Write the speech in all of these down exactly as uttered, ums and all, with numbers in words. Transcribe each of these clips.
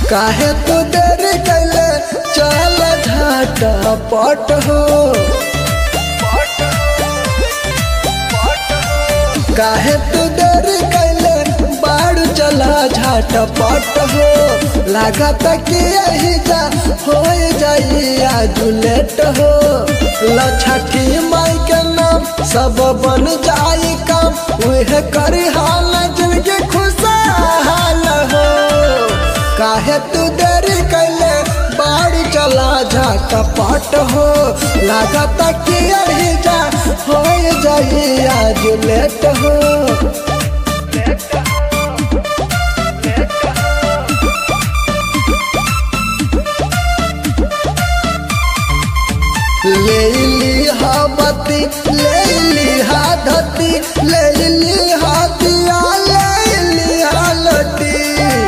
काहे तू देरी कैले चल झाटा पट हो। काहे तू देरी कैले बाड़ू चला झाटा पट हो। लागत कि यही जा हो जाई आज लेट हो। लछठी माई के नाम सब बन जाई काम उहे करी हाल जिनके खुशहाल हो। काहे तू देरी कैले बाड़ी चला झाटा पट हो। लागत कि यही जा हो जाई आज लेट हो। ले लिहा बत्ती ले लिहा धती ले लिहा दिया ले लिहा लटी।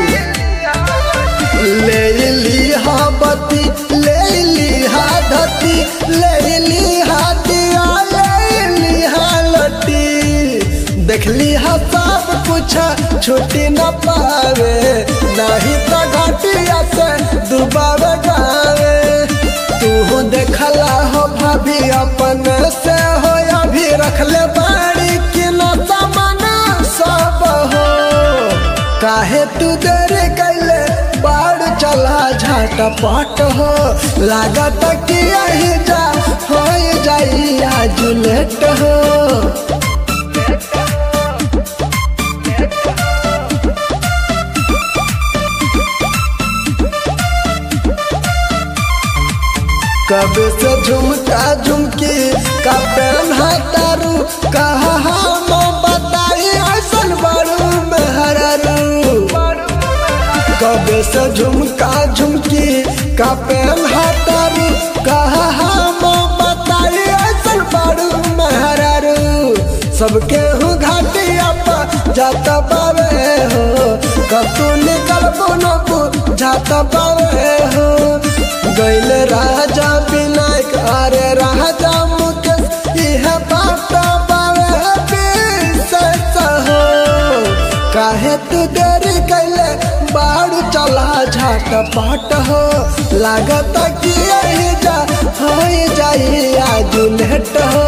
ले लिहा बत्ती ले लिहा धती ले लिहा दिया ले लिहा लटी। देख लिहा सब कुछ छुट्टी न पावे नहीं तो घाटिया से डुबावे गावे। तू देखला हो भाभी अपन से हो अभी रखले बाड़ी कि न सामान सब हो। काहे तू देरी कैले बाड़ चला झाटा पट हो। लागत कि यही जा हो जाई आज लेट हो। कब से झुमका झुमकी का पहना तारू कहा हम बताई ऐसन बारू में हरारू। कब से झुमका झुमकी का पहना तारू कहा हम बताई ऐसन बारू में हरारू। सबके हूँ घाटिया पर जाता पावे हो। कब तू निकल बोनो जाता पावे हो। गैल राजा विनायक अरे राजा मुकेश यह बात बावे हो। काहे तू देरी कैले बाड़ू चला झाटा पट हो। लागत कि यही जा हो जाई आज लेट हो।